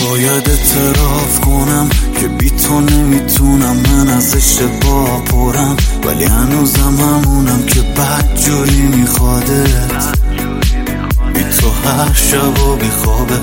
باید اعتراف کنم که بی تو نمیتونم، من از اشتباه پرم، ولی هنوزم همونم که بدجوری میخوادت. بی تو هر شب و بی خوابه،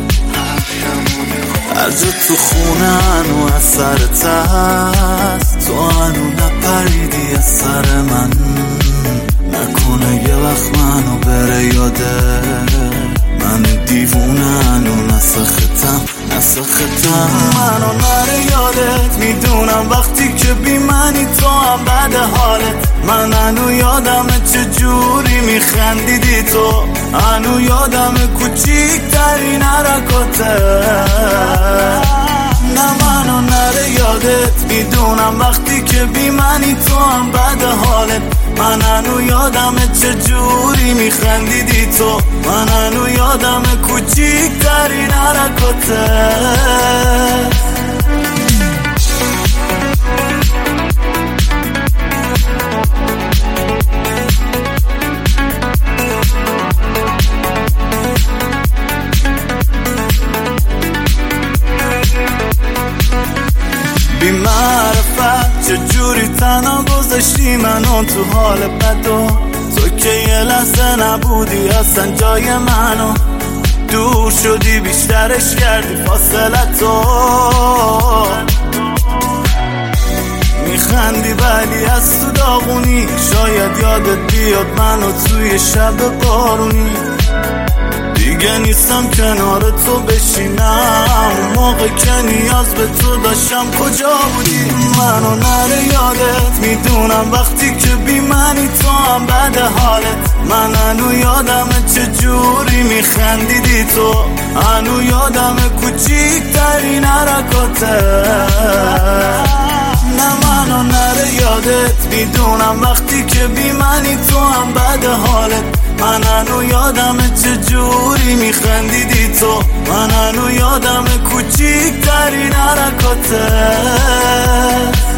از تو خونه هنو از سرت هست، تو هنو نپریدی از سر من. نکنه یه وقت منو بره یاده، من دیوونه هنو نسختم. منو نره یادت، میدونم وقتی که بی منی تو هم بد حالت. من هنو یادمه چجوری میخندیدی تو، هنو یادمه کوچیکترین حرکاته. نه منو نره یادت، میدونم وقتی که بی منی تو هم بد حالت. من هنو یادمه چجوری میخندیدی تو، من هنو یادمه کوچیکترین حرکاته. بی معرفت چجوری تنها گذاشتی منو تو حال بدو، تو که یه لحظه نبودی اصلا جای منو. دور شدی بیشترش کردی فاصلتو، میخندی ولی از تو داغونی. شاید یادت بیاد منو توی شب بارونی. دیگه نیستم کنار تو بشینم، موقع که نیاز به تو داشتم کجا بودی؟ منو نره یادت، میدونم وقتی که بی منی تو هم بد حالت. من هنو یادمه چجوری میخندیدی تو، هنو یادمه کوچیکترین حرکاته. نه منو نره یادت، میدونم وقتی که بی منی تو هم بد حالت. من هنو یادمه چجوری میخندیدی تو، من هنو یادمه کوچیکترین حرکاته.